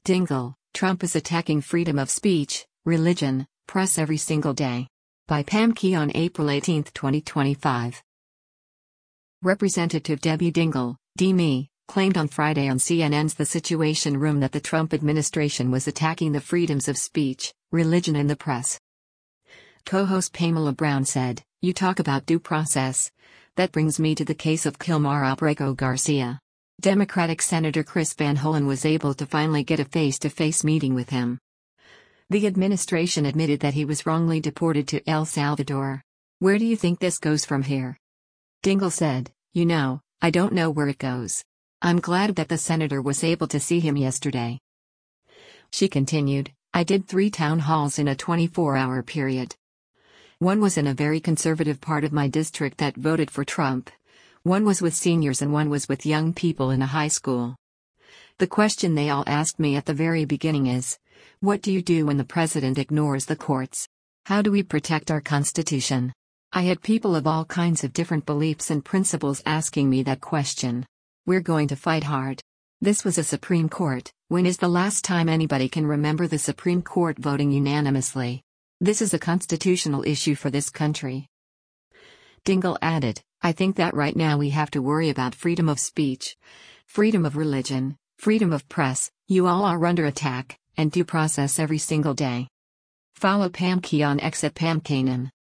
Dingle, Trump is attacking freedom of speech, religion, press every single day. By Pam Key on April 18, 2025. Representative Debbie Dingell, D.Me., claimed on Friday on CNN's The Situation Room that the Trump administration was attacking the freedoms of speech, religion and the press. Co-host Pamela Brown said, "You talk about due process. That brings me to the case of Kilmar Abrego Garcia. Democratic Senator Chris Van Hollen was able to finally get a face-to-face meeting with him. The administration admitted that he was wrongly deported to El Salvador. Where do you think this goes from here?" Dingell said, I don't know where it goes. I'm glad that the senator was able to see him yesterday." She continued, "I did 3 town halls in a 24-hour period. One was in a very conservative part of my district that voted for Trump. One was with seniors and one was with young people in a high school. The question they all asked me at the very beginning is, what do you do when the president ignores the courts? How do we protect our Constitution? I had people of all kinds of different beliefs and principles asking me that question. We're going to fight hard. This was a Supreme Court. When is the last time anybody can remember the Supreme Court voting unanimously? This is a constitutional issue for this country." Dingell added, "I think that right now we have to worry about freedom of speech, freedom of religion, freedom of press. You all are under attack, and due process every single day." Follow Pam Key on X at Pam Kanan.